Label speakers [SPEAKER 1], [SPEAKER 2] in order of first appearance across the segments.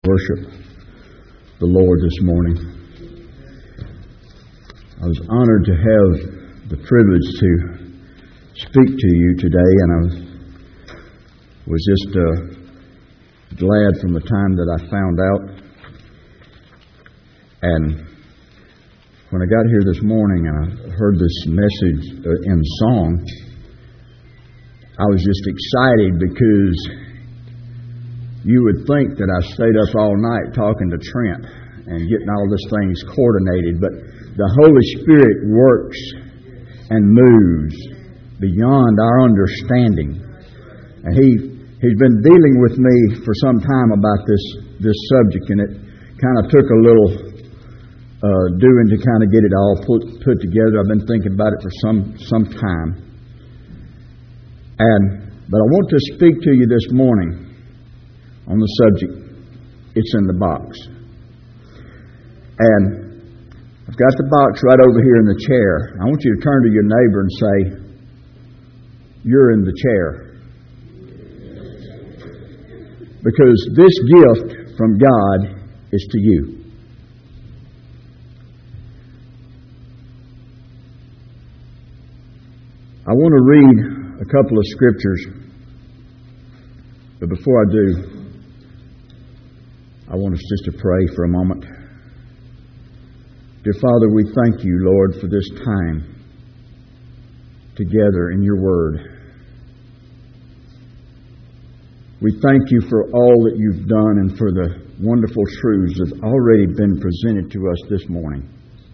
[SPEAKER 1] Worship the Lord this morning. I was honored to have the privilege to speak to you today, and I was just glad from the time that I found out. And when I got here this morning and I heard this message in song, I was just excited because you would think that I stayed up all night talking to Trent and getting all these things coordinated, but the Holy Spirit works and moves beyond our understanding. And He's been dealing with me for some time about this subject, and it kind of took a little doing to kind of get it all put together. I've been thinking about it for some time. But I want to speak to you this morning on the subject, it's in the box. And I've got the box right over here in the chair. I want you to turn to your neighbor and say, "You're in the chair." Because this gift from God is to you. I want to read a couple of scriptures, but before I do, I want us just to pray for a moment. Dear Father, we thank you, Lord, for this time together in your Word. We thank you for all that you've done and for the wonderful truths that have already been presented to us this morning.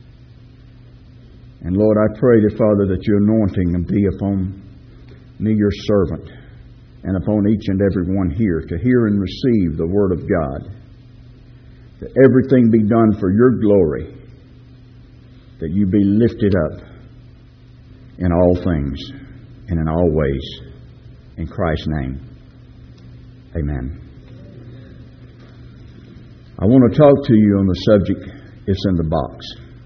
[SPEAKER 1] And Lord, I pray, dear Father, that your anointing will be upon me, your servant, and upon each and every one here to hear and receive the Word of God. That everything be done for your glory, that you be lifted up in all things and in all ways. In Christ's name, amen. I want to talk to you on the subject, it's in the box.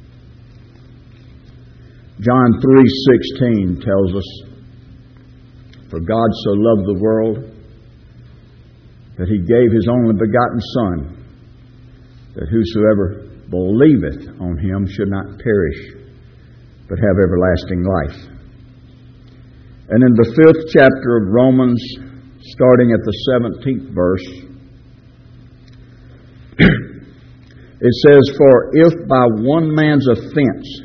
[SPEAKER 1] John 3:16 tells us, "For God so loved the world that He gave His only begotten Son, that whosoever believeth on Him should not perish, but have everlasting life." And in the 5th chapter of Romans, starting at the 17th verse, it says, "For if by one man's offense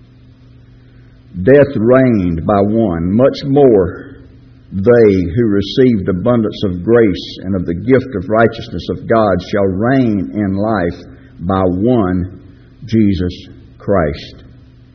[SPEAKER 1] death reigned by one, much more they who received abundance of grace and of the gift of righteousness of God shall reign in life by one, Jesus Christ.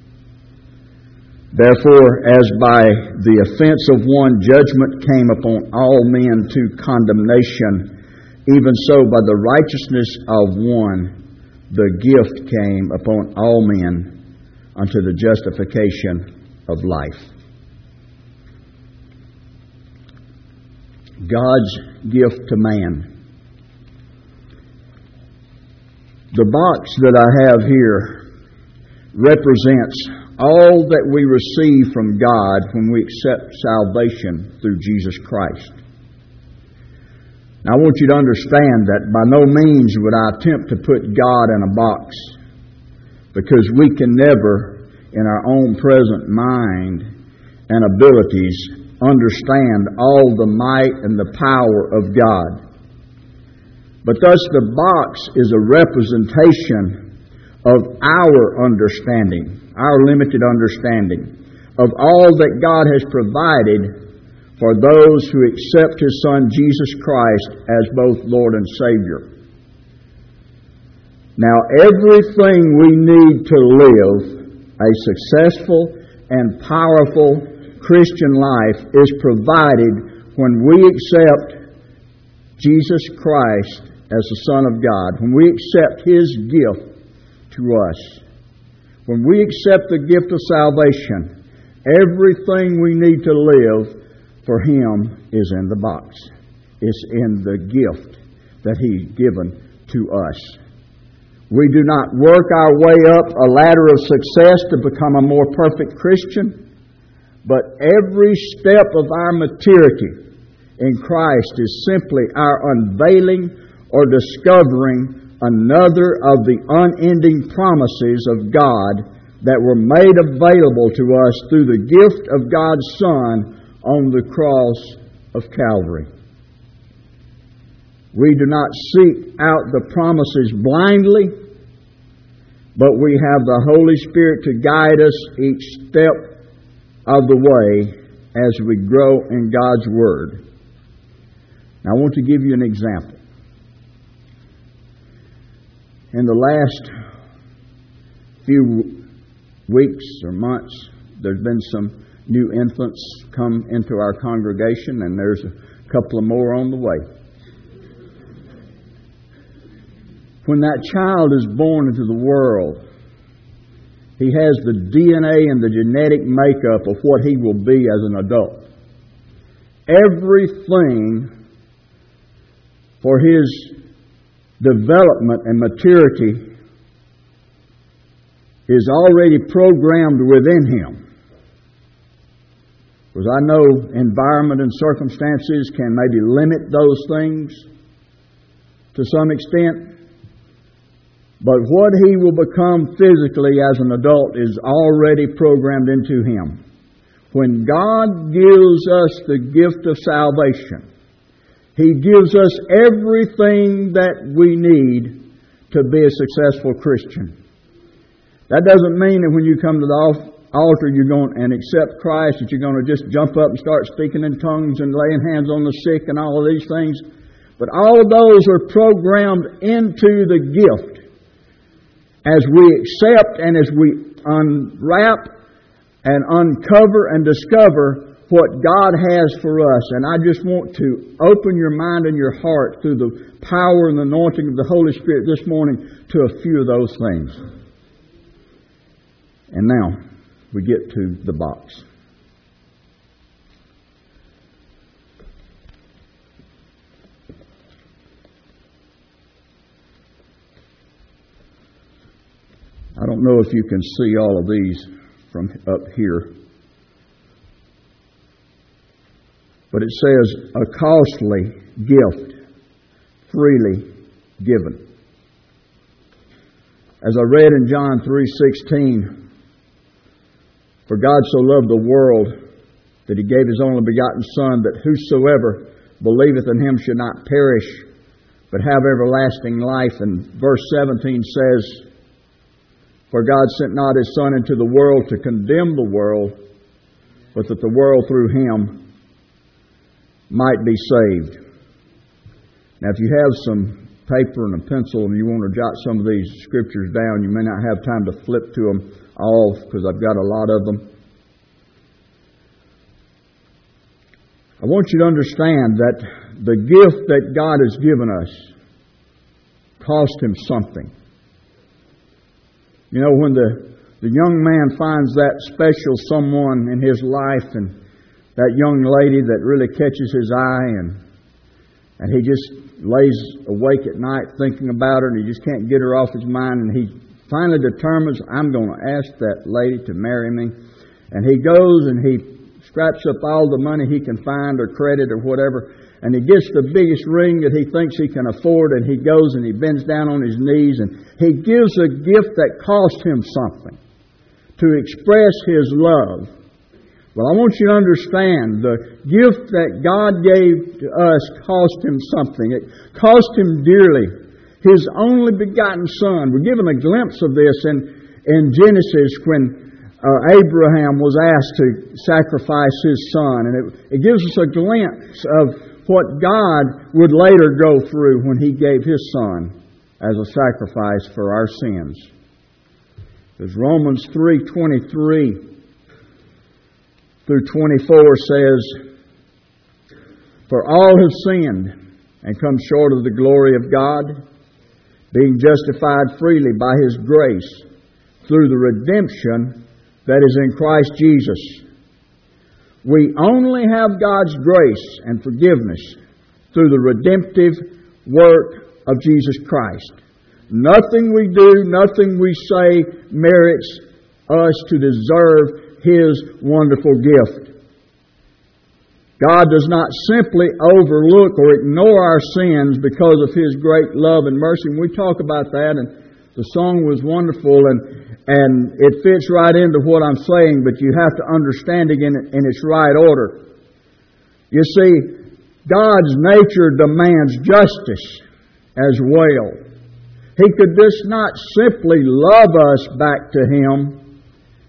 [SPEAKER 1] Therefore, as by the offense of one judgment came upon all men to condemnation, even so by the righteousness of one the gift came upon all men unto the justification of life." God's gift to man. The box that I have here represents all that we receive from God when we accept salvation through Jesus Christ. Now, I want you to understand that by no means would I attempt to put God in a box, because we can never, in our own present mind and abilities, understand all the might and the power of God. But thus the box is a representation of our understanding, our limited understanding, of all that God has provided for those who accept His Son Jesus Christ as both Lord and Savior. Now, everything we need to live a successful and powerful Christian life is provided when we accept Jesus Christ as the Son of God, when we accept His gift to us. When we accept the gift of salvation, everything we need to live for Him is in the box. It's in the gift that He's given to us. We do not work our way up a ladder of success to become a more perfect Christian, but every step of our maturity in Christ is simply our unveiling or discovering another of the unending promises of God that were made available to us through the gift of God's Son on the cross of Calvary. We do not seek out the promises blindly, but we have the Holy Spirit to guide us each step of the way as we grow in God's Word. Now, I want to give you an example. In the last few weeks or months, there's been some new infants come into our congregation, and there's a couple of more on the way. When that child is born into the world, he has the DNA and the genetic makeup of what he will be as an adult. Everything for his development and maturity is already programmed within him. Because I know environment and circumstances can maybe limit those things to some extent. But what he will become physically as an adult is already programmed into him. When God gives us the gift of salvation, He gives us everything that we need to be a successful Christian. That doesn't mean that when you come to the altar you're going and accept Christ, that you're going to just jump up and start speaking in tongues and laying hands on the sick and all of these things. But all of those are programmed into the gift. As we accept and as we unwrap and uncover and discover what God has for us. And I just want to open your mind and your heart through the power and the anointing of the Holy Spirit this morning to a few of those things. And now we get to the box. I don't know if you can see all of these from up here. But it says, a costly gift, freely given. As I read in John 3:16, for God so loved the world that He gave His only begotten Son, that whosoever believeth in Him should not perish, but have everlasting life. And verse 17 says, for God sent not His Son into the world to condemn the world, but that the world through Him might be saved. Now, if you have some paper and a pencil and you want to jot some of these scriptures down, you may not have time to flip to them all because I've got a lot of them. I want you to understand that the gift that God has given us cost Him something. You know, when the young man finds that special someone in his life and that young lady that really catches his eye and he just lays awake at night thinking about her and he just can't get her off his mind, and he finally determines, I'm going to ask that lady to marry me. And he goes and he scraps up all the money he can find or credit or whatever, and he gets the biggest ring that he thinks he can afford, and he goes and he bends down on his knees and he gives a gift that cost him something to express his love. Well, I want you to understand the gift that God gave to us cost Him something. It cost Him dearly. His only begotten Son. We're given a glimpse of this in Genesis when Abraham was asked to sacrifice his son. And it gives us a glimpse of what God would later go through when He gave His Son as a sacrifice for our sins. As Romans 3:23 through 24 says, for all have sinned and come short of the glory of God, being justified freely by His grace through the redemption that is in Christ Jesus. We only have God's grace and forgiveness through the redemptive work of Jesus Christ. Nothing we do, nothing we say merits us to deserve His wonderful gift. God does not simply overlook or ignore our sins because of His great love and mercy. And we talk about that, and the song was wonderful, and it fits right into what I'm saying, but you have to understand it in its right order. You see, God's nature demands justice as well. He could just not simply love us back to Him.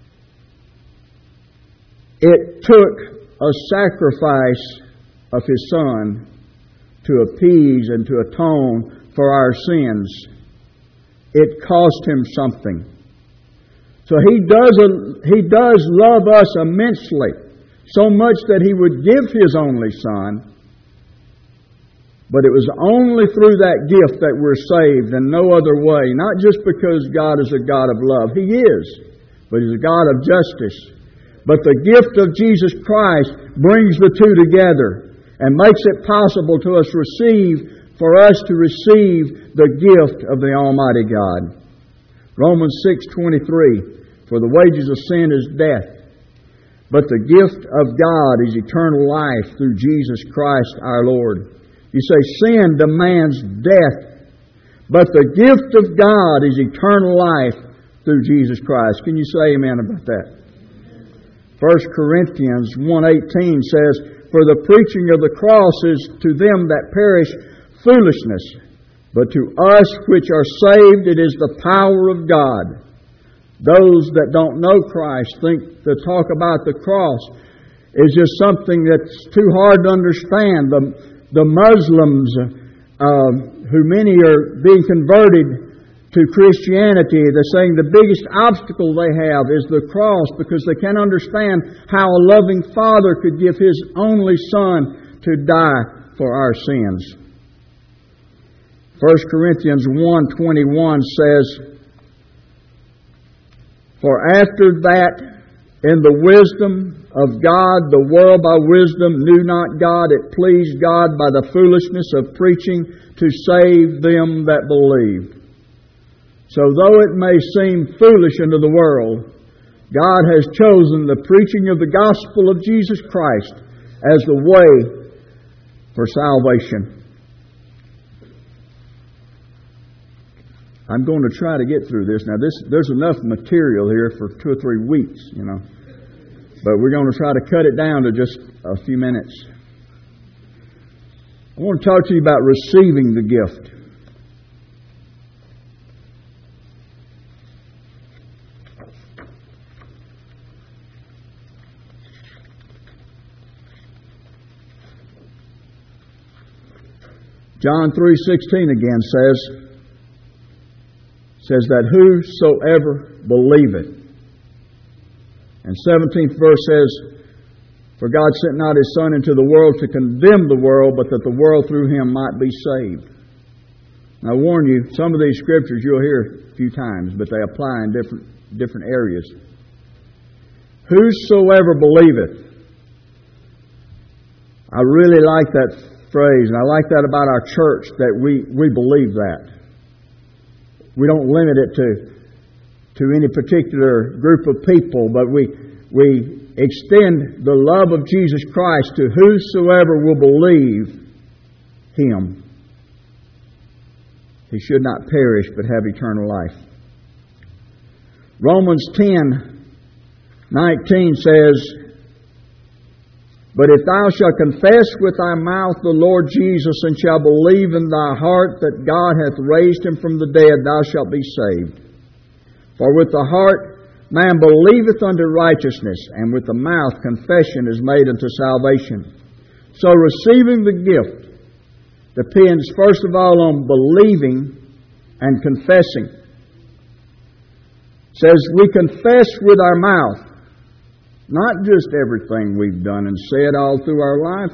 [SPEAKER 1] It took a sacrifice of His Son to appease and to atone for our sins. It cost Him something. So He does love us immensely, so much that He would give His only Son. But it was only through that gift that we're saved and no other way. Not just because God is a God of love. He is. But He's a God of justice. But the gift of Jesus Christ brings the two together and makes it possible for us to receive the gift of the Almighty God. Romans 6:23, for the wages of sin is death, but the gift of God is eternal life through Jesus Christ our Lord. You say sin demands death, but the gift of God is eternal life through Jesus Christ. Can you say amen about that? 1 Corinthians 1:18 says, for the preaching of the cross is to them that perish foolishness, but to us which are saved it is the power of God. Those that don't know Christ think to talk about the cross is just something that's too hard to understand. The Muslims, who many are being converted to Christianity, they're saying the biggest obstacle they have is the cross because they can't understand how a loving Father could give His only Son to die for our sins. 1 Corinthians 1:21 says, for after that, in the wisdom of God, the world by wisdom knew not God. It pleased God by the foolishness of preaching to save them that believe. So though it may seem foolish unto the world, God has chosen the preaching of the gospel of Jesus Christ as the way for salvation. I'm going to try to get through this. Now, there's enough material here for 2 or 3 weeks, But we're going to try to cut it down to just a few minutes. I want to talk to you about receiving the gift. John 3:16 again says that whosoever believeth. And 17th verse says, for God sent not His Son into the world to condemn the world, but that the world through Him might be saved. Now I warn you, some of these scriptures you'll hear a few times, but they apply in different areas. Whosoever believeth. I really like that phrase, and I like that about our church, that we believe that. We don't limit it to any particular group of people, but we extend the love of Jesus Christ to whosoever will believe Him. He should not perish but have eternal life. Romans 10:19 says, but if thou shalt confess with thy mouth the Lord Jesus, and shalt believe in thy heart that God hath raised Him from the dead, thou shalt be saved. For with the heart man believeth unto righteousness, and with the mouth confession is made unto salvation. So receiving the gift depends first of all on believing and confessing. It says we confess with our mouth. Not just everything we've done and said all through our life.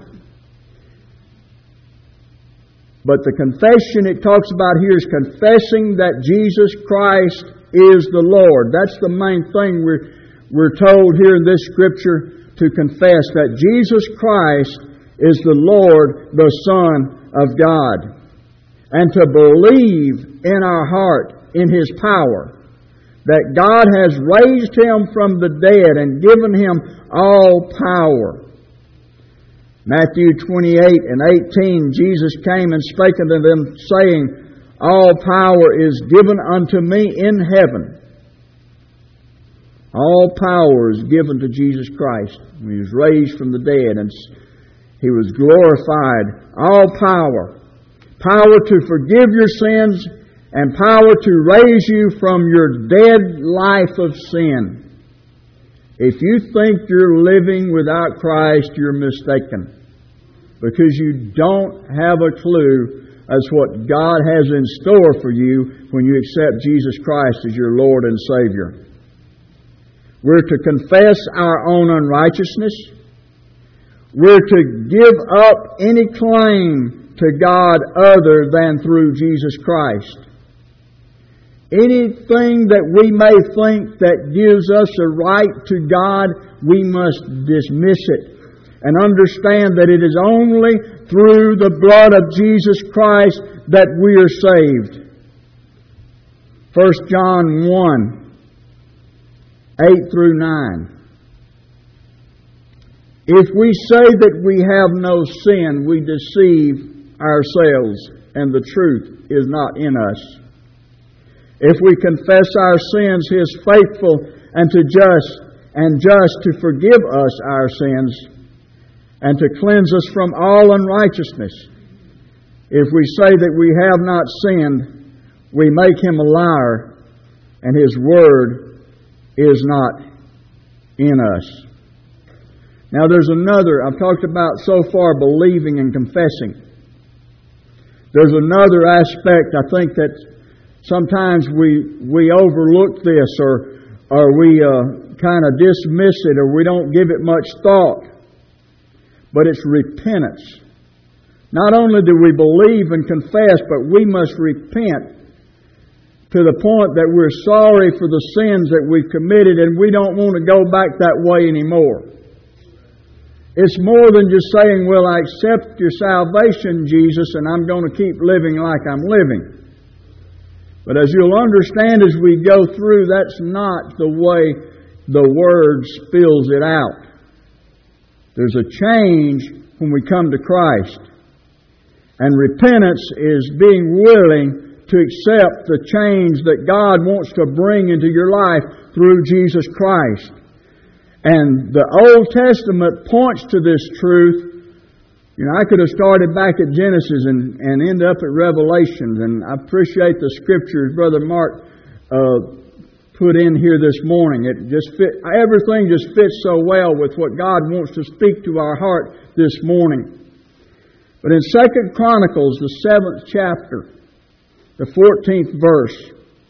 [SPEAKER 1] But the confession it talks about here is confessing that Jesus Christ is the Lord. That's the main thing we're told here in this Scripture to confess, that Jesus Christ is the Lord, the Son of God. And to believe in our heart, in His power, that God has raised Him from the dead and given Him all power. Matthew 28:18, Jesus came and spake unto them, saying, All power is given unto me in heaven. All power is given to Jesus Christ. He was raised from the dead and He was glorified. All power. Power to forgive your sins and power to raise you from your dead life of sin. If you think you're living without Christ, you're mistaken. Because you don't have a clue as what God has in store for you when you accept Jesus Christ as your Lord and Savior. We're to confess our own unrighteousness. We're to give up any claim to God other than through Jesus Christ. Anything that we may think that gives us a right to God, we must dismiss it and understand that it is only through the blood of Jesus Christ that we are saved. 1 John 1:8-9. If we say that we have no sin, we deceive ourselves, and the truth is not in us. If we confess our sins, He is faithful and just to forgive us our sins and to cleanse us from all unrighteousness. If we say that we have not sinned, we make Him a liar, and His Word is not in us. Now there's another, I've talked about so far believing and confessing. There's another aspect, I think, that sometimes we overlook this or we kind of dismiss it or we don't give it much thought. But it's repentance. Not only do we believe and confess, but we must repent to the point that we're sorry for the sins that we've committed and we don't want to go back that way anymore. It's more than just saying, well, I accept your salvation, Jesus, and I'm going to keep living like I'm living. But as you'll understand as we go through, that's not the way the Word spills it out. There's a change when we come to Christ. And repentance is being willing to accept the change that God wants to bring into your life through Jesus Christ. And the Old Testament points to this truth. You know, I could have started back at Genesis and ended up at Revelations. And I appreciate the scriptures Brother Mark put in here this morning. It just everything just fits so well with what God wants to speak to our heart this morning. But in 2 Chronicles, the 7th chapter, the 14th verse,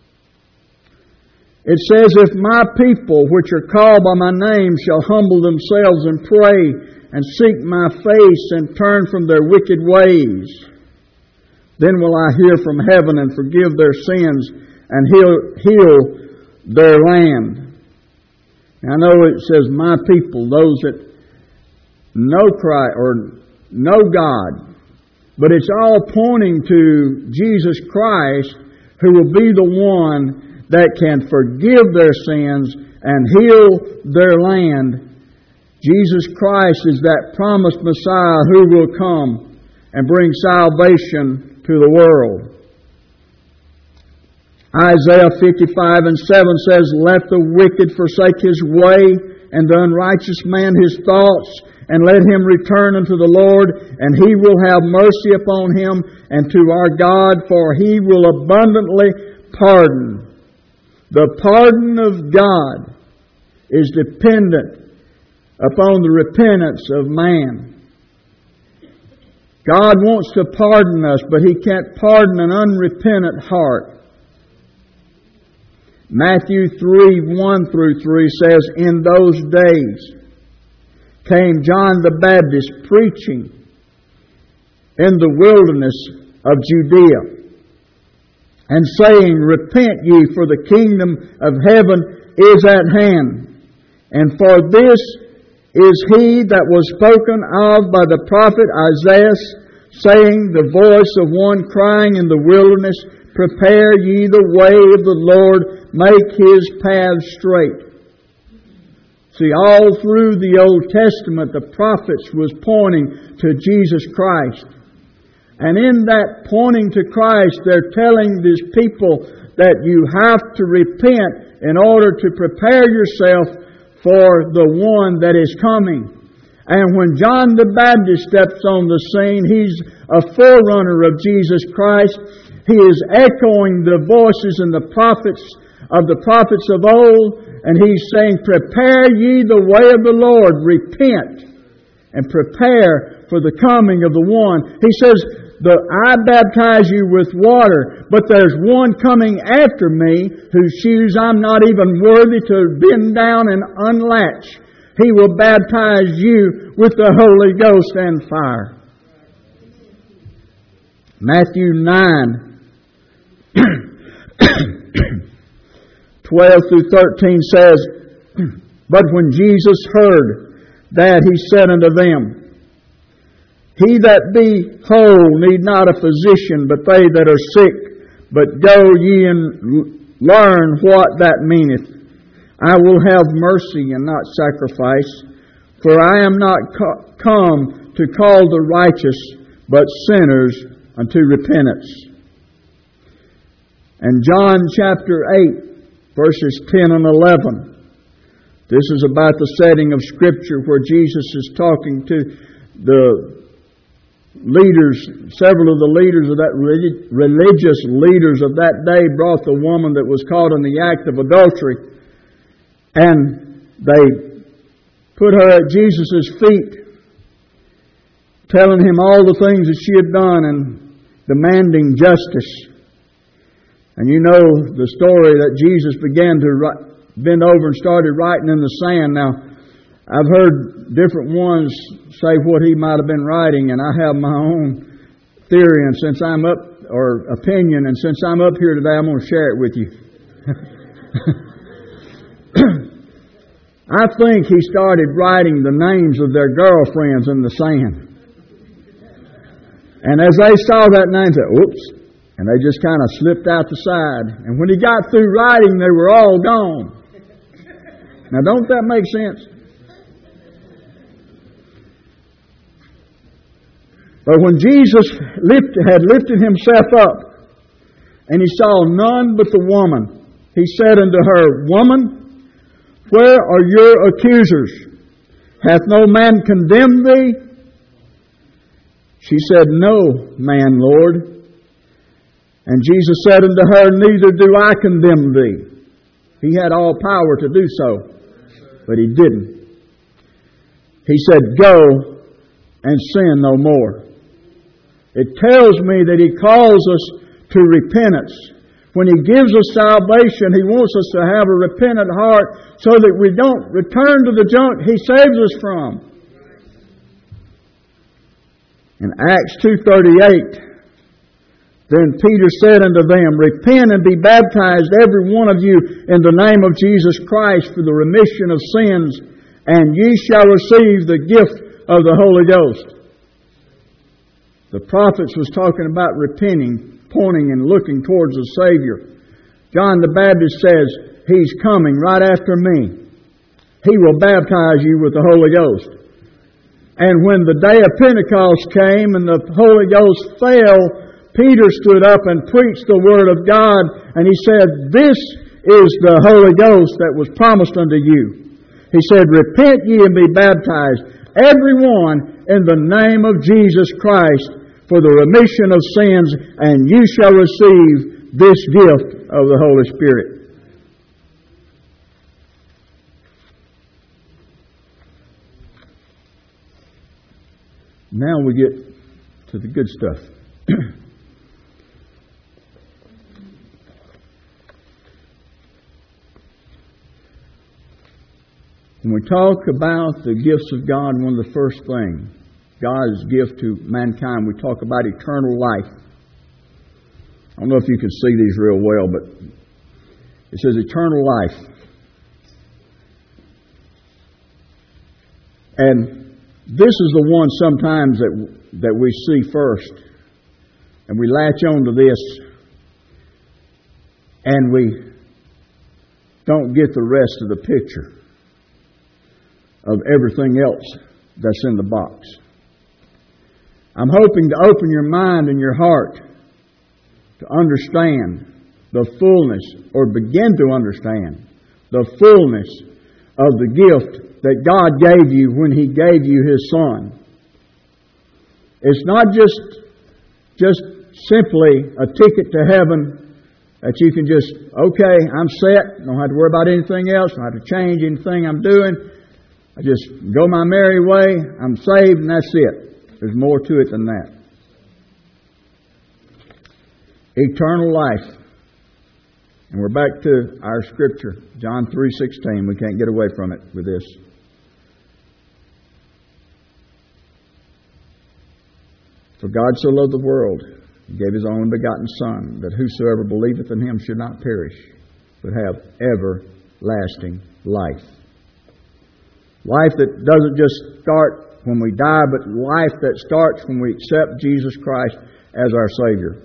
[SPEAKER 1] it says, If my people, which are called by my name, shall humble themselves and pray and seek my face and turn from their wicked ways, then will I hear from heaven and forgive their sins and heal their land. Now, I know it says my people, those that know Christ or know God, but it's all pointing to Jesus Christ, who will be the one that can forgive their sins and heal their land. Jesus Christ is that promised Messiah who will come and bring salvation to the world. Isaiah 55:7 says, Let the wicked forsake his way, and the unrighteous man his thoughts, and let him return unto the Lord, and He will have mercy upon him, and to our God, for He will abundantly pardon. The pardon of God is dependent upon the repentance of man. God wants to pardon us, but He can't pardon an unrepentant heart. Matthew 3:1-3 says, In those days came John the Baptist preaching in the wilderness of Judea, and saying, Repent ye, for the kingdom of heaven is at hand. And for this is He that was spoken of by the prophet Isaiah, saying, The voice of one crying in the wilderness, Prepare ye the way of the Lord, make His paths straight. See, all through the Old Testament, the prophets was pointing to Jesus Christ. And in that pointing to Christ, they're telling these people that you have to repent in order to prepare yourself for the one that is coming. And when John the Baptist steps on the scene, he's a forerunner of Jesus Christ. He is echoing the voices and the prophets of old. And He's saying, prepare ye the way of the Lord. Repent and prepare for the coming of the one. He says, I baptize you with water, but there's one coming after me whose shoes I'm not even worthy to bend down and unlatch. He will baptize you with the Holy Ghost and fire. Matthew 9 12 through 13 says, But when Jesus heard that, He said unto them, He that be whole need not a physician, but they that are sick. But go ye and learn what that meaneth. I will have mercy and not sacrifice, for I am not come to call the righteous, but sinners unto repentance. And John chapter 8, verses 10 and 11. This is about the setting of Scripture where Jesus is talking to the leaders. Several of the leaders of that religious leaders of that day brought the woman that was caught in the act of adultery. And they put her at Jesus' feet, telling Him all the things that she had done and demanding justice. And you know the story that Jesus began to bend over and started writing in the sand. Now, I've heard different ones say what He might have been writing, and I have my own theory, and since I'm up, or opinion, and since I'm up here today, I'm going to share it with you. I think He started writing the names of their girlfriends in the sand. And as they saw that name, they said, oops. And they just kind of slipped out the side. And when He got through writing, they were all gone. Now, don't that make sense? But when Jesus had lifted Himself up, and He saw none but the woman, He said unto her, Woman, where are your accusers? Hath no man condemned thee? She said, No man, Lord. And Jesus said unto her, Neither do I condemn thee. He had all power to do so, but He didn't. He said, Go and sin no more. It tells me that He calls us to repentance. When He gives us salvation, He wants us to have a repentant heart so that we don't return to the junk He saves us from. In Acts 2:38, Then Peter said unto them, Repent and be baptized every one of you in the name of Jesus Christ for the remission of sins, and ye shall receive the gift of the Holy Ghost. The prophets was talking about repenting, pointing and looking towards the Savior. John the Baptist says, He's coming right after me. He will baptize you with the Holy Ghost. And when the day of Pentecost came and the Holy Ghost fell, Peter stood up and preached the Word of God, and he said, This is the Holy Ghost that was promised unto you. He said, Repent ye and be baptized, every one in the name of Jesus Christ, for the remission of sins, and you shall receive this gift of the Holy Spirit. Now we get to the good stuff. When we talk about the gifts of God, one of the first things, God's gift to mankind, we talk about eternal life. I don't know if you can see these real well, but it says eternal life. And this is the one sometimes that we see first. And we latch on to this. And we don't get the rest of the picture. of everything else that's in the box. I'm hoping to open your mind and your heart to understand the fullness, or begin to understand the fullness of the gift that God gave you when He gave you His Son. It's not just simply a ticket to heaven that you can just, okay, I'm set, don't have to worry about anything else, don't have to change anything I'm doing. I just go my merry way, I'm saved, and that's it. There's more to it than that. Eternal life. And we're back to our scripture, John 3:16. We can't get away from it with this. For God so loved the world, He gave His only begotten Son, that whosoever believeth in Him should not perish, but have everlasting life. Life that doesn't just start when we die, but life that starts when we accept Jesus Christ as our Savior.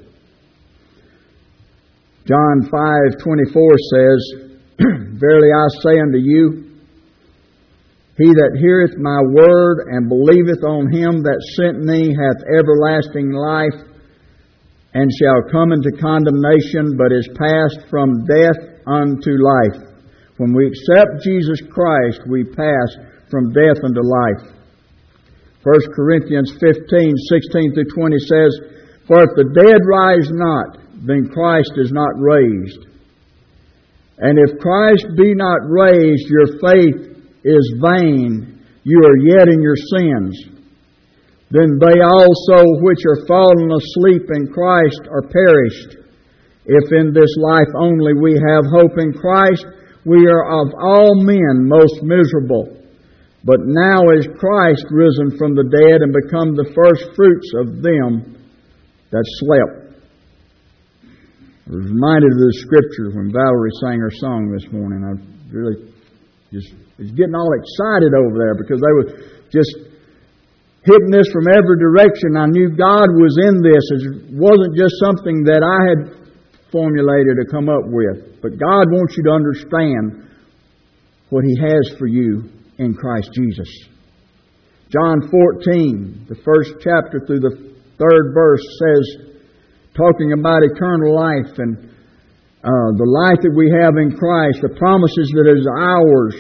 [SPEAKER 1] John 5:24 says, Verily I say unto you, He that heareth my word and believeth on Him that sent me hath everlasting life, and shall come into condemnation, but is passed from death unto life. When we accept Jesus Christ, we pass from death unto life. 1 Corinthians 15:16-20 says, For if the dead rise not, then Christ is not raised. And if Christ be not raised, your faith is vain. You are yet in your sins. Then they also which are fallen asleep in Christ are perished. If in this life only we have hope in Christ, we are of all men most miserable. But now is Christ risen from the dead and become the first fruits of them that slept. I was reminded of the scripture when Valerie sang her song this morning. I really just was getting all excited over there because they were just hitting this from every direction. I knew God was in this. It wasn't just something that I had formulated to come up with. But God wants you to understand what He has for you in Christ Jesus. John 14, the first chapter through the 3rd verse says, talking about eternal life and the life that we have in Christ, the promises that is ours.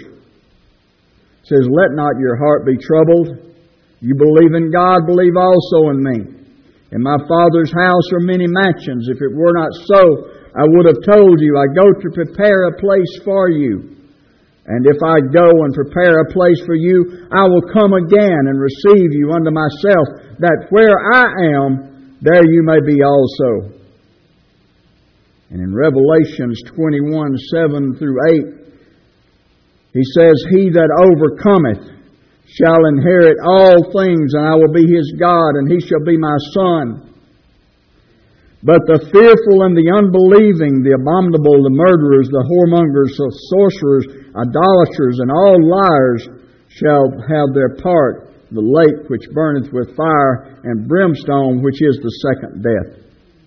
[SPEAKER 1] It says, Let not your heart be troubled. You believe in God, believe also in me. In my Father's house are many mansions. If it were not so, I would have told you, I go to prepare a place for you. And if I go and prepare a place for you, I will come again and receive you unto myself, that where I am, there you may be also. And in Revelations 21:7-8, He says, He that overcometh shall inherit all things, and I will be his God, and he shall be my son. But the fearful and the unbelieving, the abominable, the murderers, the whoremongers, the sorcerers, idolaters, and all liars shall have their part in the lake which burneth with fire and brimstone, which is the second death.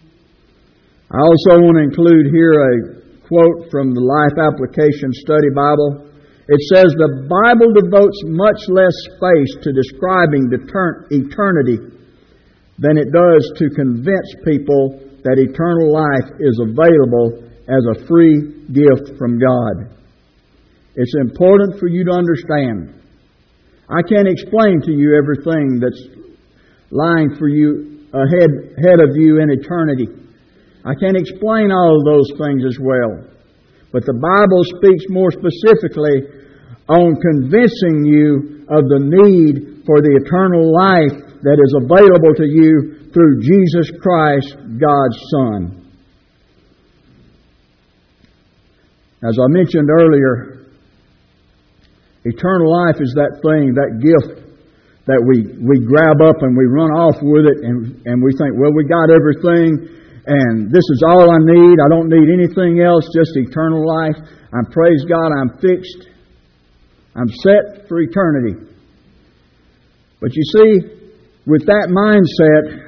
[SPEAKER 1] I also want to include here a quote from the Life Application Study Bible. It says, the Bible devotes much less space to describing eternity than it does to convince people that eternal life is available as a free gift from God. It's important for you to understand. I can't explain to you everything that's lying for you ahead of you in eternity. I can't explain all of those things as well. But the Bible speaks more specifically on convincing you of the need for the eternal life that is available to you through Jesus Christ, God's Son. As I mentioned earlier, eternal life is that thing, that gift that we grab up and we run off with it and we think, well, we got everything and this is all I need. I don't need anything else, just eternal life. Praise God, I'm fixed. I'm set for eternity. But you see, with that mindset,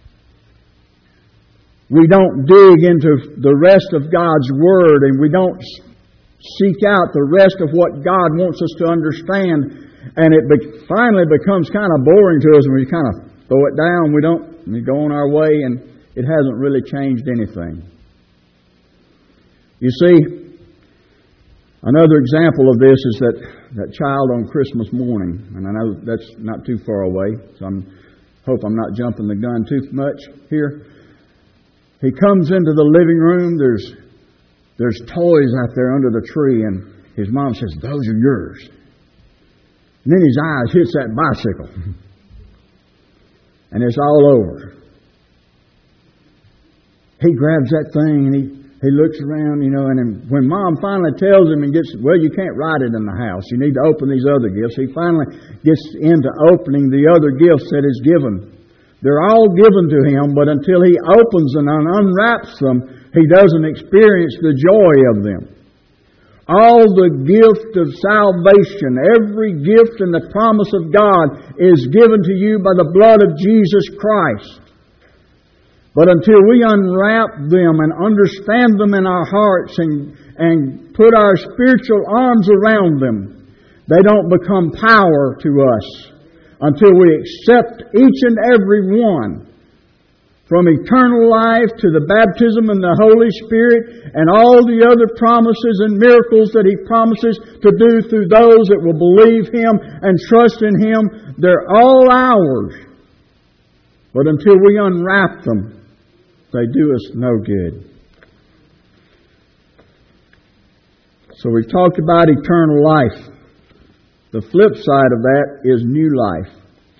[SPEAKER 1] we don't dig into the rest of God's Word and we don't seek out the rest of what God wants us to understand And it finally becomes kind of boring to us, and we kind of throw it down. We go on our way, and it hasn't really changed anything. You see, another example of this is that child on Christmas morning. And I know that's not too far away, so I hope I'm not jumping the gun too much here. He comes into the living room. There's toys out there under the tree, and his mom says, "Those are yours." And then his eyes hits that bicycle. And it's all over. He grabs that thing and he looks around, and then when Mom finally tells him and you can't ride it in the house. You need to open these other gifts. He finally gets into opening the other gifts that is given. They're all given to him, but until he opens them and unwraps them, he doesn't experience the joy of them. All the gift of salvation, every gift and the promise of God is given to you by the blood of Jesus Christ. But until we unwrap them and understand them in our hearts and put our spiritual arms around them, they don't become power to us until we accept each and every one. From eternal life to the baptism in the Holy Spirit and all the other promises and miracles that He promises to do through those that will believe Him and trust in Him, they're all ours. But until we unwrap them, they do us no good. So we've talked about eternal life. The flip side of that is new life.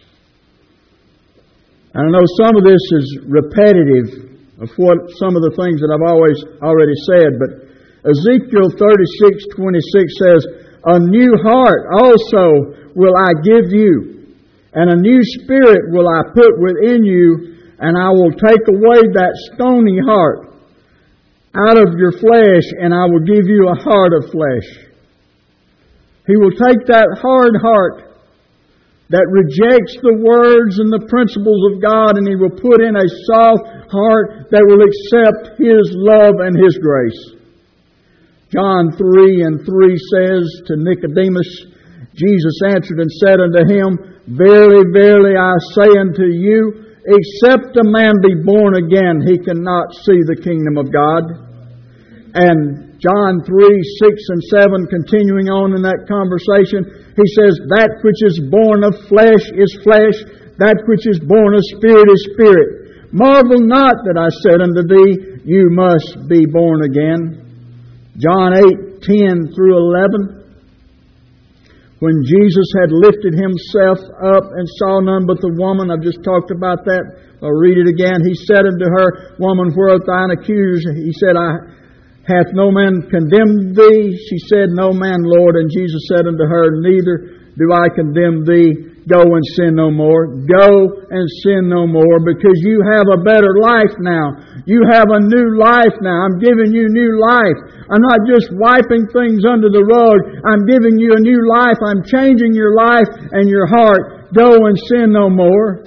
[SPEAKER 1] And I know some of this is repetitive of some of the things that I've already said, but Ezekiel 36:26 says, "A new heart also will I give you, and a new spirit will I put within you, and I will take away that stony heart out of your flesh, and I will give you a heart of flesh." He will take that hard heart that rejects the words and the principles of God, and He will put in a soft heart that will accept His love and His grace. John 3:3 says to Nicodemus, Jesus answered and said unto him, "Verily, verily, I say unto you, except a man be born again, he cannot see the kingdom of God." And John 3:6-7, continuing on in that conversation, he says, "That which is born of flesh is flesh, that which is born of spirit is spirit. Marvel not that I said unto thee, you must be born again." John 8:10-11, when Jesus had lifted Himself up and saw none but the woman, I've just talked about that, I'll read it again. He said unto her, "Woman, where art thine accuser?" He said, "Hath no man condemned thee?" She said, "No man, Lord." And Jesus said unto her, "Neither do I condemn thee. Go and sin no more." Go and sin no more, because you have a better life now. You have a new life now. I'm giving you new life. I'm not just wiping things under the rug. I'm giving you a new life. I'm changing your life and your heart. Go and sin no more.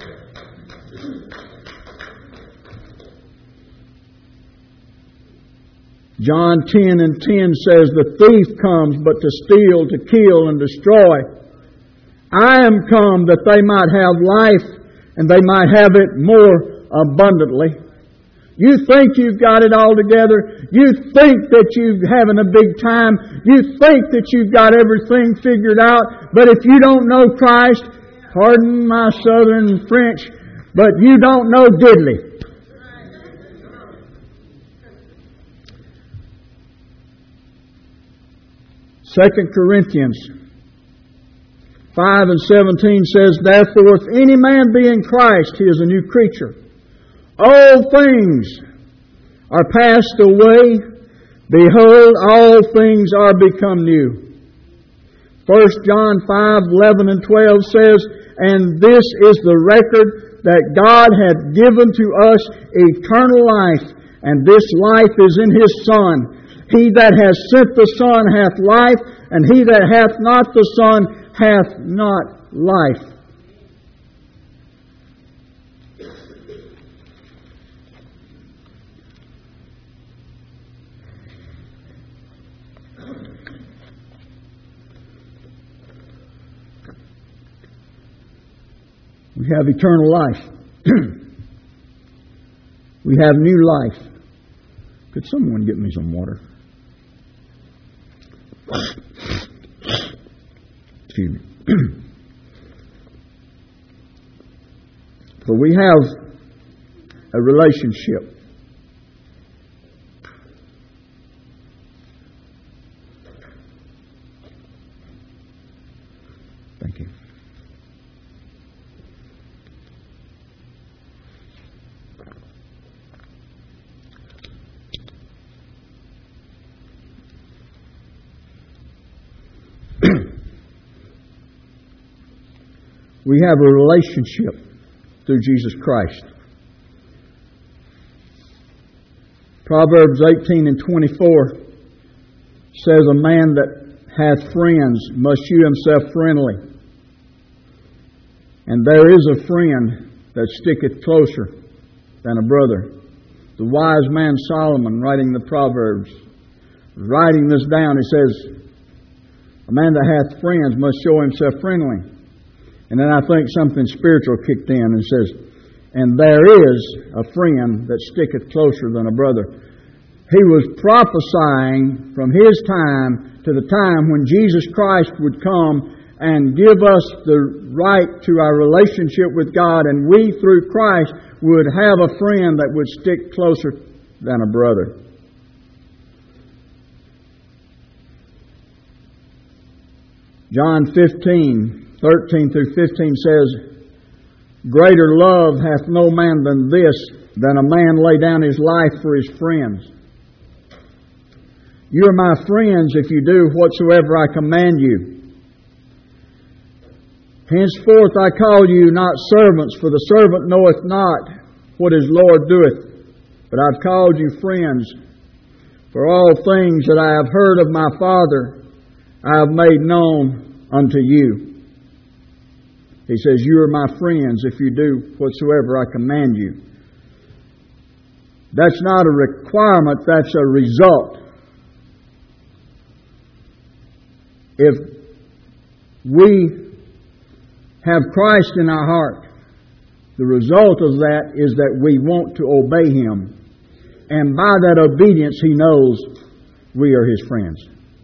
[SPEAKER 1] John 10:10 says, "The thief comes but to steal, to kill, and destroy. I am come that they might have life, and they might have it more abundantly." You think you've got it all together. You think that you're having a big time. You think that you've got everything figured out. But if you don't know Christ, pardon my southern French, but you don't know diddly. 2 Corinthians 5:17 says, "Therefore, if any man be in Christ, he is a new creature. All things are passed away. Behold, all things are become new." 1 John 5:11-12 says, "And this is the record that God hath given to us eternal life, and this life is in His Son. He that hath sent the Son hath life, and he that hath not the Son hath not life." We have eternal life. We have new life. Could someone get me some water? Excuse me. For we have a relationship. Thank you. We have a relationship through Jesus Christ. Proverbs 18 and 24 says, a man that hath friends must shew himself friendly. And there is a friend that sticketh closer than a brother. The wise man Solomon, writing the Proverbs, writing this down, he says, a man that hath friends must show himself friendly. And then I think something spiritual kicked in and says, and there is a friend that sticketh closer than a brother. He was prophesying from his time to the time when Jesus Christ would come and give us the right to our relationship with God, and we, through Christ, would have a friend that would stick closer than a brother. John 15, 13 through 15 says, greater love hath no man than this, than a man lay down his life for his friends. You are my friends if you do whatsoever I command you. Henceforth I call you not servants, for the servant knoweth not what his Lord doeth. But I've called you friends, for all things that I have heard of my Father I have made known unto you. He says, you are my friends if you do whatsoever I command you. That's not a requirement, that's a result. If we have Christ in our heart, the result of that is that we want to obey Him. And by that obedience, He knows we are His friends.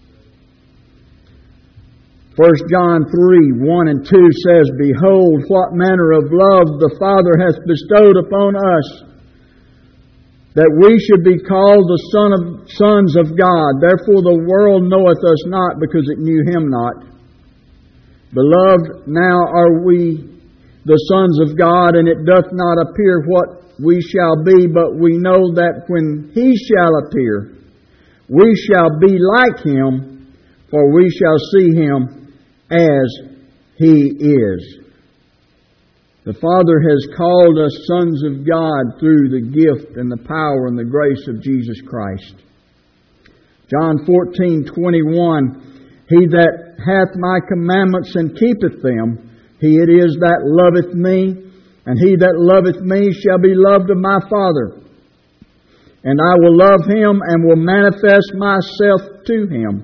[SPEAKER 1] 1 John 3, 1 and 2 says, behold, what manner of love the Father hath bestowed upon us, that we should be called the sons of God. Therefore the world knoweth us not, because it knew Him not. Beloved, now are we the sons of God, and it doth not appear what we shall be, but we know that when He shall appear, we shall be like Him, for we shall see Him as He is. The Father has called us sons of God through the gift and the power and the grace of Jesus Christ. John 14:21, he that hath my commandments and keepeth them, he it is that loveth me, and he that loveth me shall be loved of my Father. And I will love him and will manifest myself to him.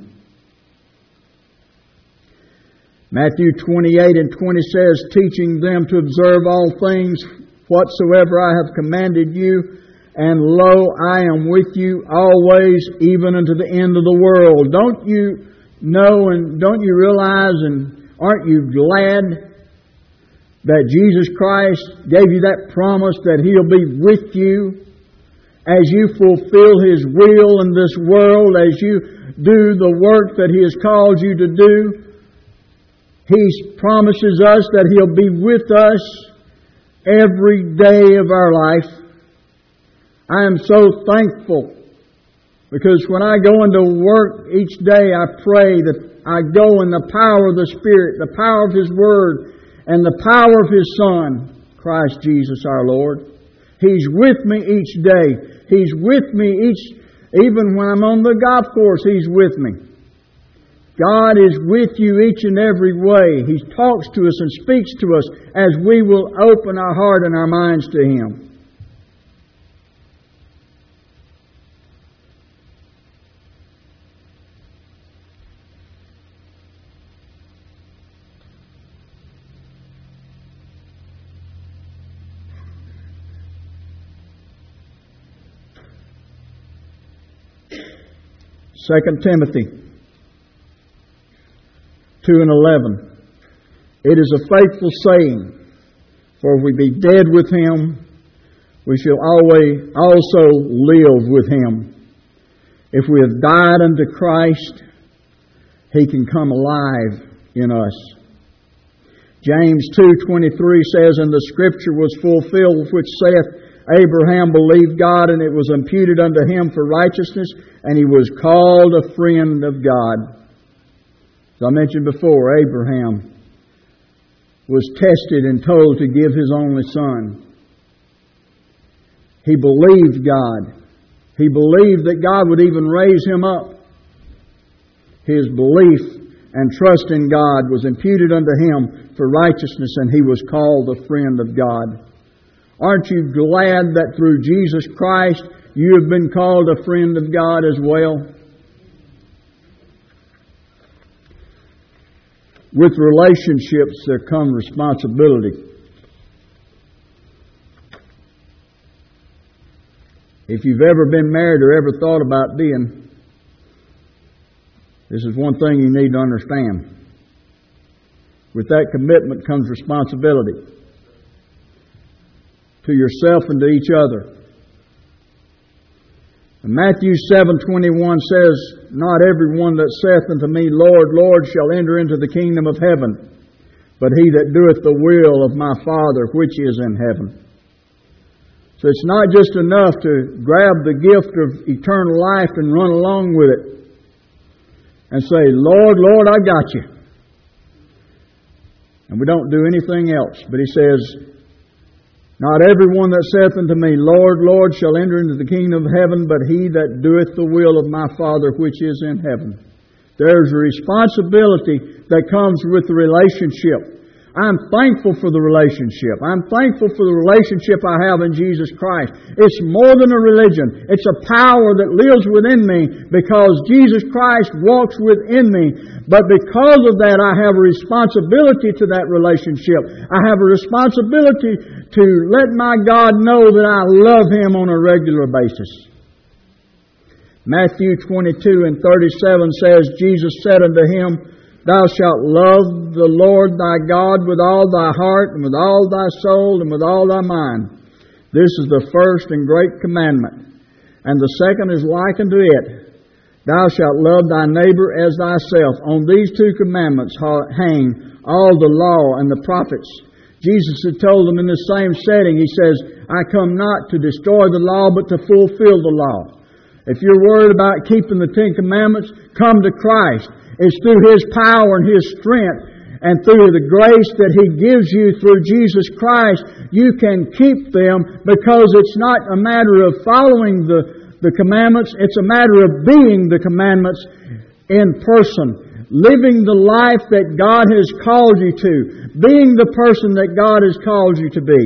[SPEAKER 1] Matthew 28 and 20 says, teaching them to observe all things whatsoever I have commanded you, and lo, I am with you always, even unto the end of the world. Don't you know and don't you realize, and aren't you glad that Jesus Christ gave you that promise that He'll be with you as you fulfill His will in this world, as you do the work that He has called you to do? He promises us that He'll be with us every day of our life. I am so thankful, because when I go into work each day, I pray that I go in the power of the Spirit, the power of His Word, and the power of His Son, Christ Jesus our Lord. He's with me each day. He's with me even when I'm on the golf course, He's with me. God is with you each and every way. He talks to us and speaks to us as we will open our heart and our minds to Him. 2 Timothy 2:11. It is a faithful saying, for if we be dead with Him, we shall always also live with Him. If we have died unto Christ, He can come alive in us. James 2:23 says, and the Scripture was fulfilled, which saith, Abraham believed God, and it was imputed unto him for righteousness, and he was called a friend of God. As I mentioned before, Abraham was tested and told to give his only son. He believed God. He believed that God would even raise him up. His belief and trust in God was imputed unto him for righteousness, and he was called a friend of God. Aren't you glad that through Jesus Christ you have been called a friend of God as well? With relationships there comes responsibility. If you've ever been married or ever thought about being, this is one thing you need to understand. With that commitment comes responsibility to yourself and to each other. And Matthew 7:21 says, not every one that saith unto me, Lord, Lord, shall enter into the kingdom of heaven, but he that doeth the will of my Father which is in heaven. So it's not just enough to grab the gift of eternal life and run along with it and say, Lord, Lord, I got you. And we don't do anything else. But He says, not every one that saith unto me, Lord, Lord, shall enter into the kingdom of heaven, but he that doeth the will of my Father which is in heaven. There's a responsibility that comes with the relationship. I'm thankful for the relationship. I'm thankful for the relationship I have in Jesus Christ. It's more than a religion. It's a power that lives within me because Jesus Christ walks within me. But because of that, I have a responsibility to that relationship. I have a responsibility to let my God know that I love Him on a regular basis. Matthew 22:37 says, Jesus said unto him, Thou shalt love the Lord thy God with all thy heart, and with all thy soul, and with all thy mind. This is the first and great commandment. And the second is like unto it. Thou shalt love thy neighbor as thyself. On these two commandments hang all the law and the prophets. Jesus had told them in the same setting, He says, I come not to destroy the law, but to fulfill the law. If you're worried about keeping the Ten Commandments, come to Christ. It's through His power and His strength and through the grace that He gives you through Jesus Christ, you can keep them, because it's not a matter of following the commandments. It's a matter of being the commandments in person. Living the life that God has called you to. Being the person that God has called you to be.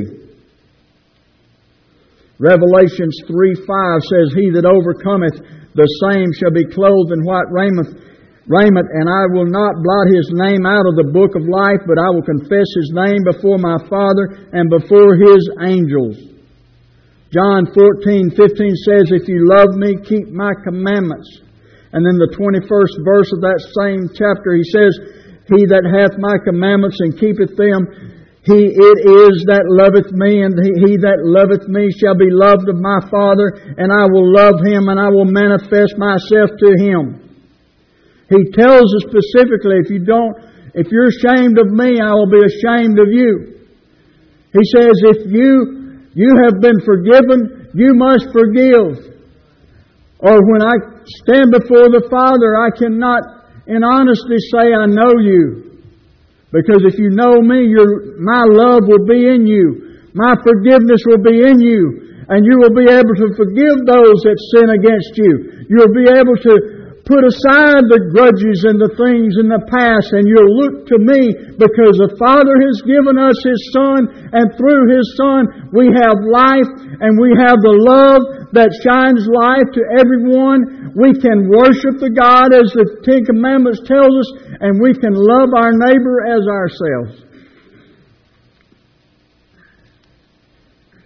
[SPEAKER 1] Revelations 3:5 says, He that overcometh, the same shall be clothed in white raiment, and I will not blot his name out of the book of life, but I will confess his name before my Father and before His angels. John 14:15 says, If you love me, keep my commandments. And then the 21st verse of that same chapter, He says, He that hath my commandments and keepeth them, it is that loveth me, and he that loveth me shall be loved of my Father, and I will love him, and I will manifest myself to him. He tells us specifically, if you're ashamed of me, I will be ashamed of you. He says, if you have been forgiven, you must forgive. Or when I stand before the Father, I cannot in honesty say I know you. Because if you know me, my love will be in you. My forgiveness will be in you. And you will be able to forgive those that sin against you. You'll be able to put aside the grudges and the things in the past, and you'll look to me, because the Father has given us His Son, and through His Son we have life, and we have the love that shines life to everyone. We can worship the God as the Ten Commandments tells us, and we can love our neighbor as ourselves.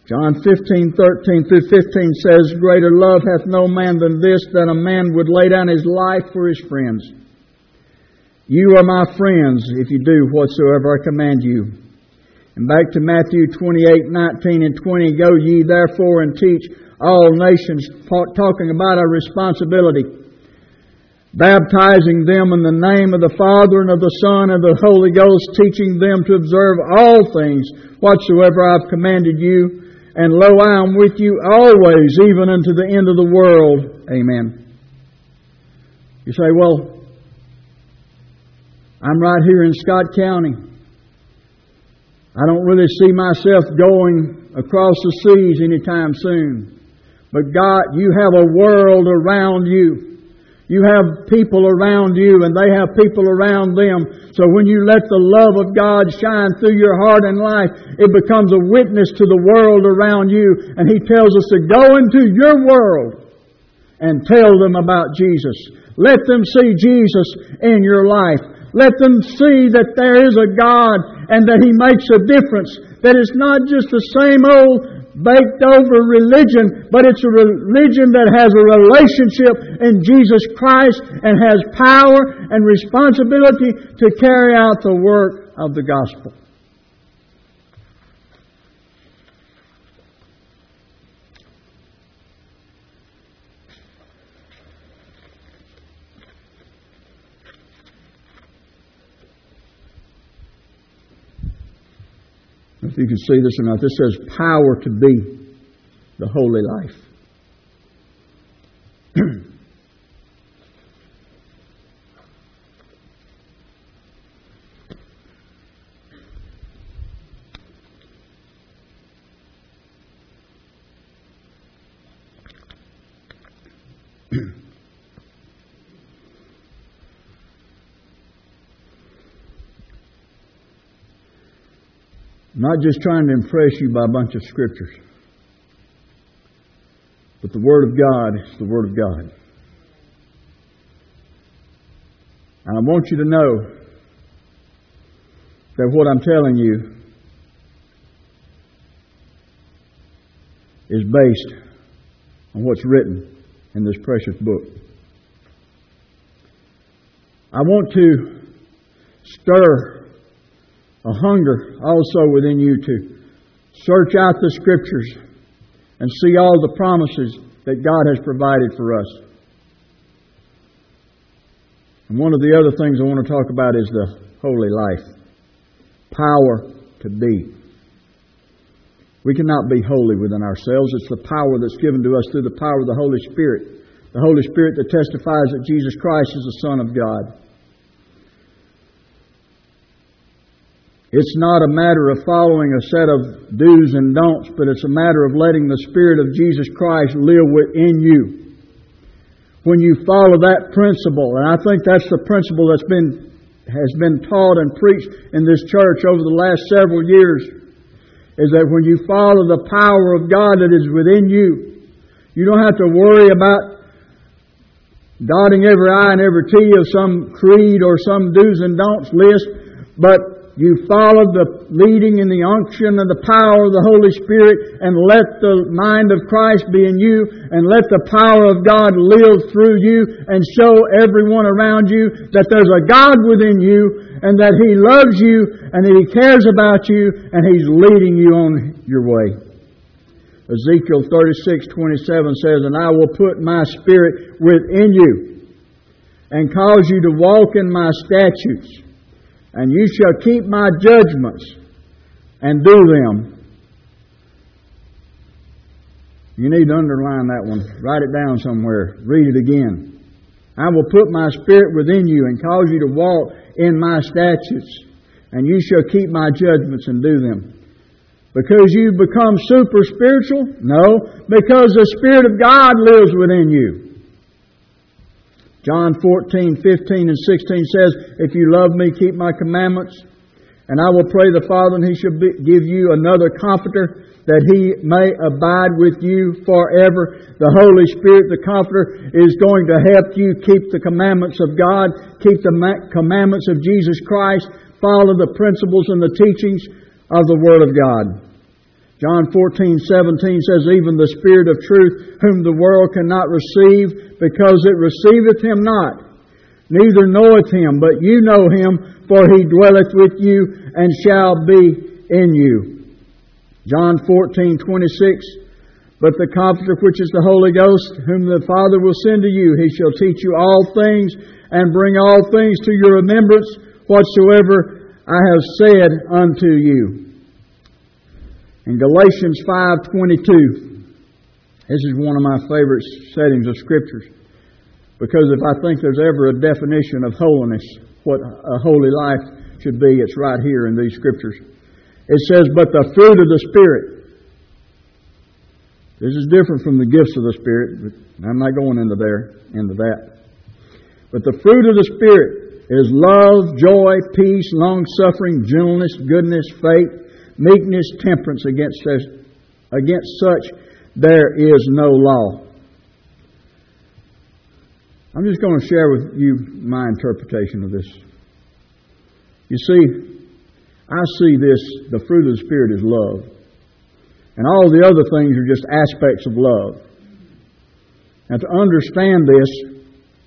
[SPEAKER 1] John 15:13 through 15 says, "Greater love hath no man than this, that a man would lay down his life for his friends. You are my friends if you do whatsoever I command you." And back to Matthew 28:19 and 20, "Go ye therefore and teach all nations," talking about our responsibility, "baptizing them in the name of the Father and of the Son and of the Holy Ghost, teaching them to observe all things whatsoever I have commanded you. And lo, I am with you always, even unto the end of the world. Amen." You say, "Well, I'm right here in Scott County. I don't really see myself going across the seas anytime soon." But God, you have a world around you. You have people around you, and they have people around them. So when you let the love of God shine through your heart and life, it becomes a witness to the world around you. And He tells us to go into your world and tell them about Jesus. Let them see Jesus in your life. Let them see that there is a God and that He makes a difference. That it's not just the same old baked over religion, but it's a religion that has a relationship in Jesus Christ and has power and responsibility to carry out the work of the gospel. If you can see this or not, this says power to be the holy life. I'm not just trying to impress you by a bunch of scriptures, but the Word of God is the Word of God. And I want you to know that what I'm telling you is based on what's written in this precious book. I want to stir a hunger also within you to search out the Scriptures and see all the promises that God has provided for us. And one of the other things I want to talk about is the holy life. Power to be. We cannot be holy within ourselves. It's the power that's given to us through the power of the Holy Spirit. The Holy Spirit that testifies that Jesus Christ is the Son of God. It's not a matter of following a set of do's and don'ts, but it's a matter of letting the Spirit of Jesus Christ live within you. When you follow that principle, and I think that's the principle has been taught and preached in this church over the last several years, is that when you follow the power of God that is within you, you don't have to worry about dotting every I and every T of some creed or some do's and don'ts list, but you follow the leading and the unction and the power of the Holy Spirit, and let the mind of Christ be in you, and let the power of God live through you and show everyone around you that there's a God within you and that He loves you and that He cares about you and He's leading you on your way. Ezekiel 36:27 says, "And I will put my Spirit within you and cause you to walk in my statutes. And you shall keep my judgments and do them." You need to underline that one. Write it down somewhere. Read it again. "I will put my Spirit within you and cause you to walk in my statutes. And you shall keep my judgments and do them." Because you become super spiritual? No. Because the Spirit of God lives within you. John 14:15 and 16 says, "If you love me, keep my commandments. And I will pray the Father, and He shall give you another Comforter, that He may abide with you forever." The Holy Spirit, the Comforter, is going to help you keep the commandments of God, keep the commandments of Jesus Christ, follow the principles and the teachings of the Word of God. John 14:17 says, even the Spirit of truth, whom the world cannot receive, because it receiveth Him not, neither knoweth Him, but you know Him, for He dwelleth with you, and shall be in you. John 14:26, but the Comforter, which is the Holy Ghost, whom the Father will send to you, He shall teach you all things, and bring all things to your remembrance, whatsoever I have said unto you. In Galatians 5:22, this is one of my favorite settings of Scriptures, because if I think there's ever a definition of holiness, what a holy life should be, it's right here in these Scriptures. It says, but the fruit of the Spirit. This is different from the gifts of the Spirit, but I'm not going into that. But the fruit of the Spirit is love, joy, peace, long-suffering, gentleness, goodness, faith, meekness, temperance. Against such there is no law. I'm just going to share with you my interpretation of this. You see, I see this, the fruit of the Spirit is love. And all the other things are just aspects of love. Now to understand this,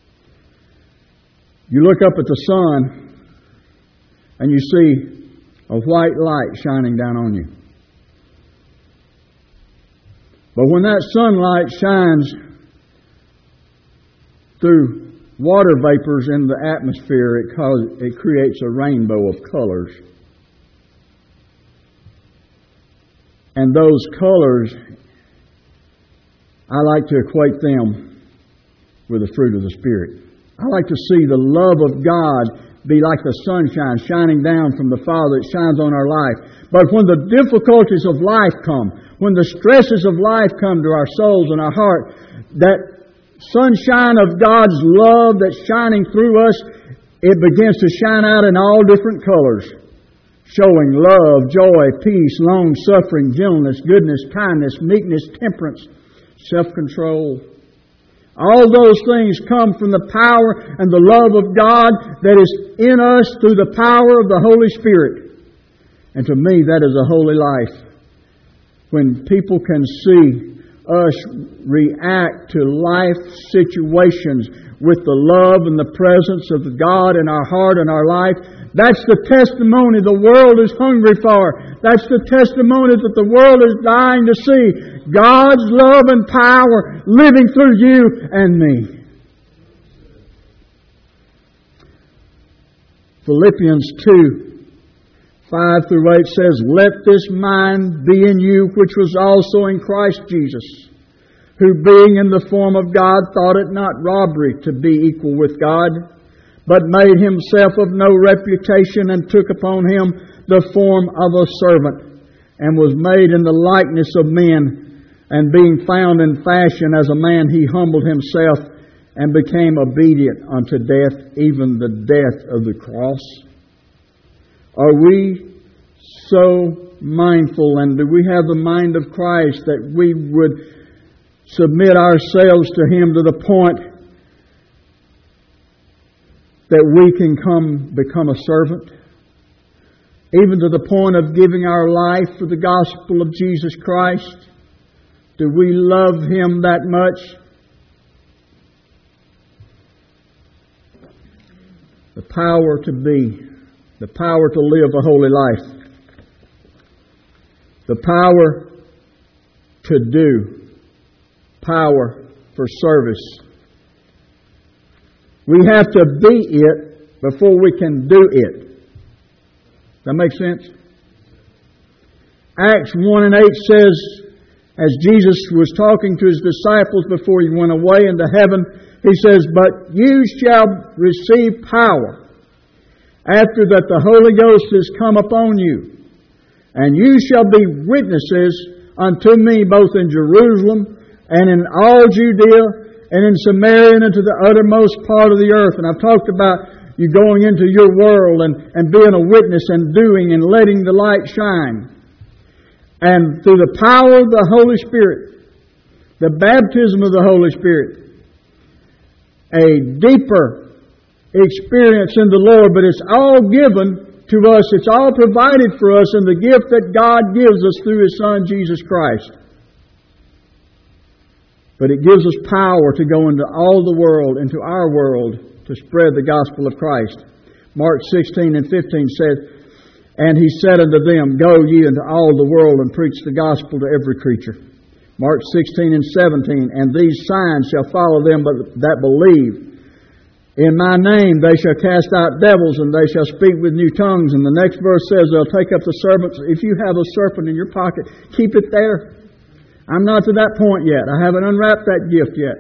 [SPEAKER 1] you look up at the sun and you see a white light shining down on you. But when that sunlight shines through water vapors in the atmosphere, it creates a rainbow of colors. And those colors, I like to equate them with the fruit of the Spirit. I like to see the love of God be like the sunshine shining down from the Father that shines on our life. But when the difficulties of life come, when the stresses of life come to our souls and our heart, that sunshine of God's love that's shining through us, it begins to shine out in all different colors, showing love, joy, peace, long-suffering, gentleness, goodness, kindness, meekness, temperance, self-control. All those things come from the power and the love of God that is in us through the power of the Holy Spirit. And to me, that is a holy life. When people can see us react to life situations with the love and the presence of God in our heart and our life, that's the testimony the world is hungry for. That's the testimony that the world is dying to see. God's love and power living through you and me. Philippians 2:5-8 says, let this mind be in you which was also in Christ Jesus, who being in the form of God thought it not robbery to be equal with God, but made Himself of no reputation, and took upon Him the form of a servant, and was made in the likeness of men. And being found in fashion as a man, He humbled Himself, and became obedient unto death, even the death of the cross. Are we so mindful, and do we have the mind of Christ, that we would submit ourselves to Him to the point that we can become a servant, even to the point of giving our life for the gospel of Jesus Christ? Do we love Him that much? The power to be, the power to live a holy life, the power to do, power for service. We have to be it before we can do it. Does that make sense? Acts 1:8 says, as Jesus was talking to His disciples before He went away into heaven, He says, but you shall receive power after that the Holy Ghost is come upon you. And you shall be witnesses unto me both in Jerusalem and in all Judea and in Samaria and into the uttermost part of the earth. And I've talked about you going into your world and being a witness and doing and letting the light shine. And through the power of the Holy Spirit, the baptism of the Holy Spirit, a deeper experience in the Lord, but it's all given to us. It's all provided for us in the gift that God gives us through His Son, Jesus Christ. But it gives us power to go into all the world, into our world, to spread the gospel of Christ. Mark 16 and 15 says, "And He said unto them, Go ye into all the world and preach the gospel to every creature." Mark 16 and 17, "And these signs shall follow them that believe. In my name they shall cast out devils, and they shall speak with new tongues." And the next verse says they'll take up the serpents. If you have a serpent in your pocket, keep it there. I'm not to that point yet. I haven't unwrapped that gift yet.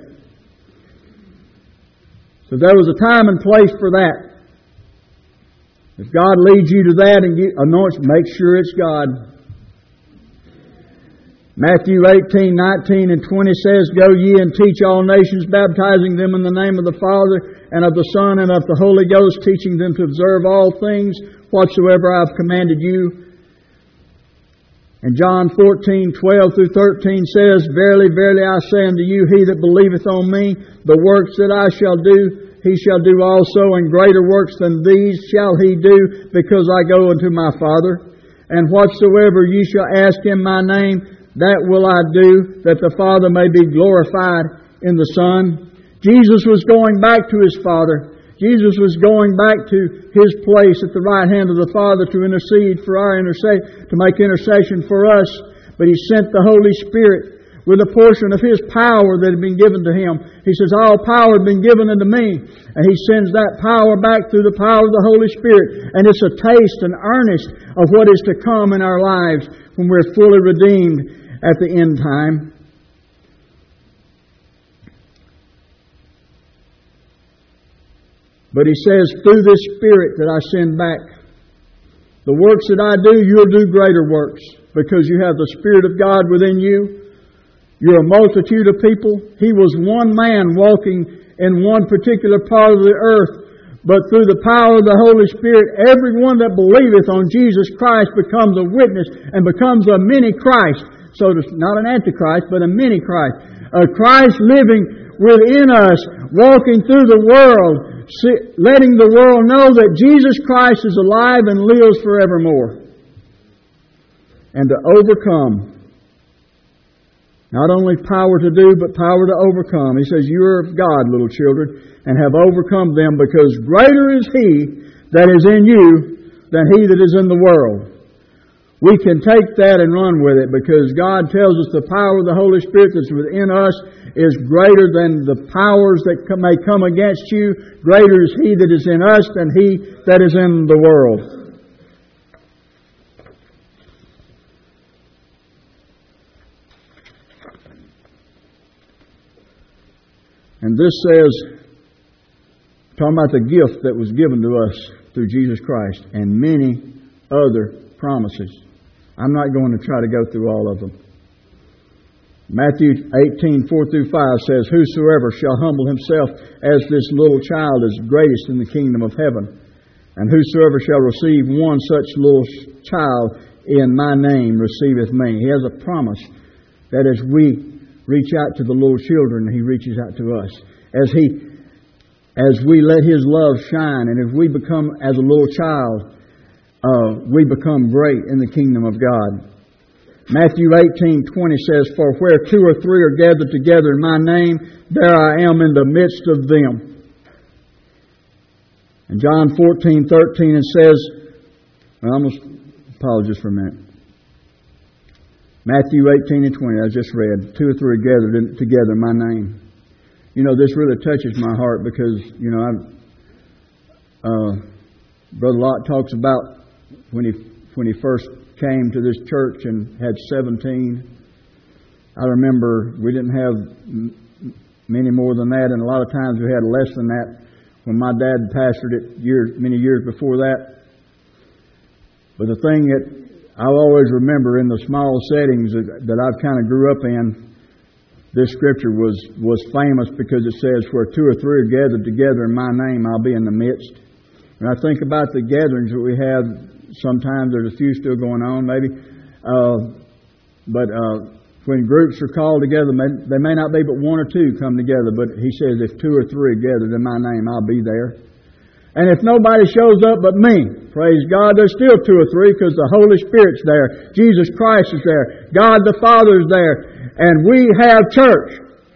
[SPEAKER 1] So there was a time and place for that. If God leads you to that and anoints, make sure it's God. Matthew 18, 19 and 20 says, "Go ye and teach all nations, baptizing them in the name of the Father and of the Son and of the Holy Ghost, teaching them to observe all things whatsoever I have commanded you." And John 14, 12 through 13 says, "Verily, verily, I say unto you, he that believeth on me, the works that I shall do, he shall do also, and greater works than these shall he do, because I go unto my Father. And whatsoever ye shall ask in my name, that will I do, that the Father may be glorified in the Son." Jesus was going back to His Father. Jesus was going back to His place at the right hand of the Father to intercede for our to make intercession for us. But He sent the Holy Spirit with a portion of His power that had been given to Him. He says, "All power has been given unto me." And He sends that power back through the power of the Holy Spirit. And it's a taste and earnest of what is to come in our lives when we're fully redeemed at the end time. But He says, "Through this Spirit that I send back, the works that I do, you'll do greater works, because you have the Spirit of God within you. You're a multitude of people." He was one man walking in one particular part of the earth. But through the power of the Holy Spirit, everyone that believeth on Jesus Christ becomes a witness and becomes a mini-Christ. So not an antichrist, but a mini-Christ. A Christ living within us, walking through the world, letting the world know that Jesus Christ is alive and lives forevermore. And to overcome. Not only power to do, but power to overcome. He says, "You are of God, little children, and have overcome them, because greater is He that is in you than he that is in the world." We can take that and run with it, because God tells us the power of the Holy Spirit that's within us is greater than the powers that may come against you. Greater is He that is in us than he that is in the world. And this says, talking about the gift that was given to us through Jesus Christ, and many other promises. I'm not going to try to go through all of them. Matthew 18, 4 through 5 says, "Whosoever shall humble himself as this little child is greatest in the kingdom of heaven. And whosoever shall receive one such little child in my name receiveth me." He has a promise that as we reach out to the little children, He reaches out to us. As we let His love shine, and if we become as a little child, we become great in the kingdom of God. Matthew 18:20 says, "For where 2 or 3 are gathered together in my name, there I am in the midst of them." And John 14:13 it says, I'm going to pause just for a minute. Matthew 18 and 20, I just read, 2 or 3 are gathered together in my name. You know, this really touches my heart because, Brother Lott talks about when he first came to this church and had 17. I remember we didn't have many more than that, and a lot of times we had less than that when my dad pastored it many years before that. But the thing that I always remember in the small settings that I've kind of grew up in, this scripture was famous because it says, "Where 2 or 3 are gathered together in my name, I'll be in the midst." And I think about the gatherings that we have. Sometimes there's a few still going on, maybe. But when groups are called together, they may not be but 1 or 2 come together. But He says, "If 2 or 3 are gathered in my name, I'll be there." And if nobody shows up but me, praise God, there's still 2 or 3 because the Holy Spirit's there. Jesus Christ is there. God the Father's there. And we have church.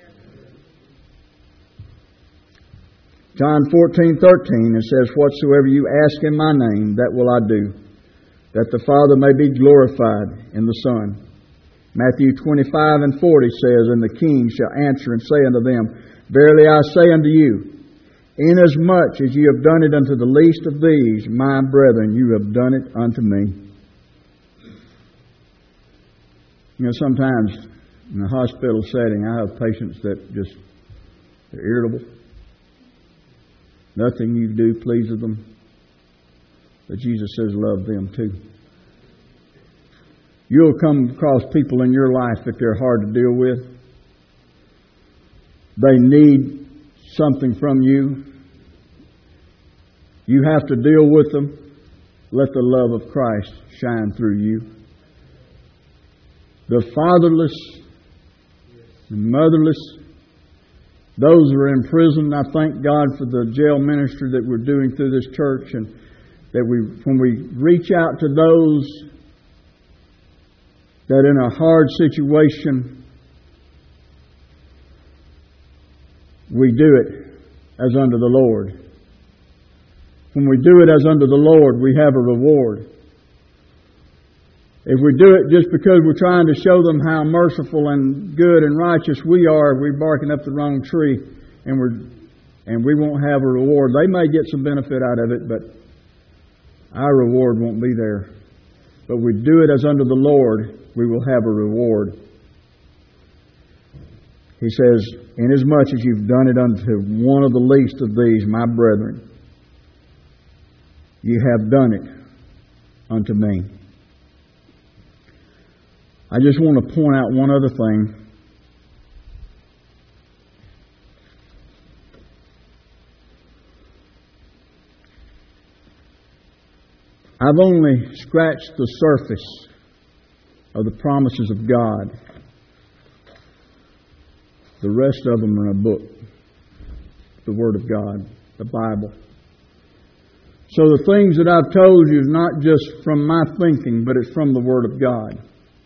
[SPEAKER 1] John 14:13, it says, "Whatsoever you ask in my name, that will I do, that the Father may be glorified in the Son." Matthew 25:40 says, "And the King shall answer and say unto them, Verily I say unto you, inasmuch as you have done it unto the least of these, my brethren, you have done it unto me." You know, sometimes in a hospital setting, I have patients that they're irritable. Nothing you do pleases them. But Jesus says, love them too. You'll come across people in your life that they're hard to deal with. They need something from you. You have to deal with them. Let the love of Christ shine through you. The fatherless, the motherless, those who are in prison, I thank God for the jail ministry that we're doing through this church, and that when we reach out to those that in a hard situation, we do it as unto the Lord. When we do it as unto the Lord, we have a reward. If we do it just because we're trying to show them how merciful and good and righteous we are, we're barking up the wrong tree, and we won't have a reward. They may get some benefit out of it, but our reward won't be there. But we do it as unto the Lord, we will have a reward. He says, "Inasmuch as you've done it unto one of the least of these, my brethren, you have done it unto me." I just want to point out one other thing. I've only scratched the surface of the promises of God. The rest of them are in a book, the Word of God, the Bible. So the things that I've told you is not just from my thinking, but it's from the Word of God.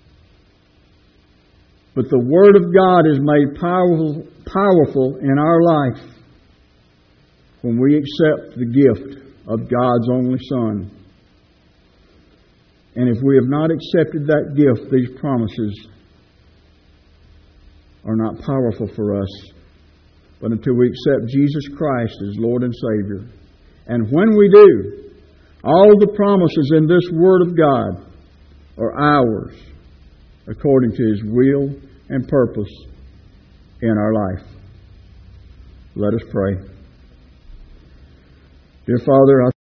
[SPEAKER 1] But the Word of God is made powerful in our life when we accept the gift of God's only Son. And if we have not accepted that gift, these promises are not powerful for us. But until we accept Jesus Christ as Lord and Savior. And when we do, all the promises in this Word of God are ours, according to His will and purpose in our life. Let us pray. Dear Father,